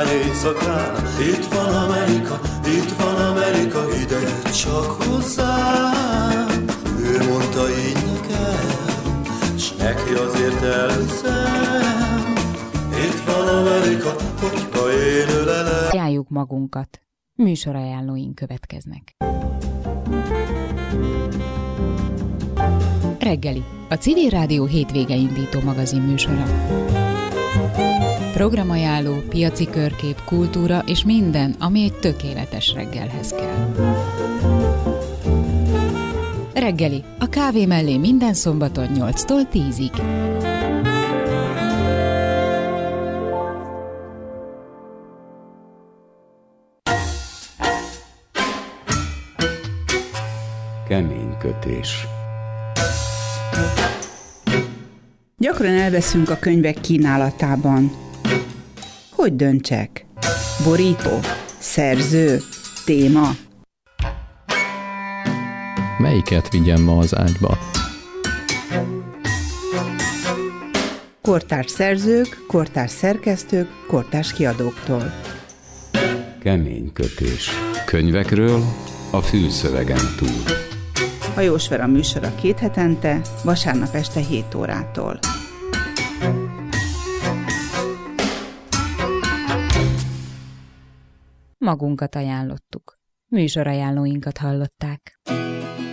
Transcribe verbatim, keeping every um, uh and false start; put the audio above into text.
lány éjszakán. Itt van Amerika, itt van Amerika, ide jött csak hozzám. Ő mondta így nekem, s neki azért elhiszem. Itt van Amerika, hogyha én ölelem. Ajánljuk magunkat. Műsorajánlóink következnek. Reggeli, a Civil Rádió hétvége indító magazin műsora. Programajánló, piaci körkép, kultúra és minden, ami egy tökéletes reggelhez kell. Reggeli, a kávé mellé minden szombaton nyolctól tízig. Kemény kötés. Gyakran elveszünk a könyvek kínálatában. Hogy döntsek? Borító? Szerző? Téma? Melyiket vigyem ma az ágyba? Kortárs szerzők, kortárs szerkesztők, kortárs kiadóktól. Kemény kötés. Könyvekről a fülszövegen túl. Hajós Vera műsora két hetente, vasárnap este hét órától. Magunkat ajánlottuk. Műsorajánlóinkat hallották.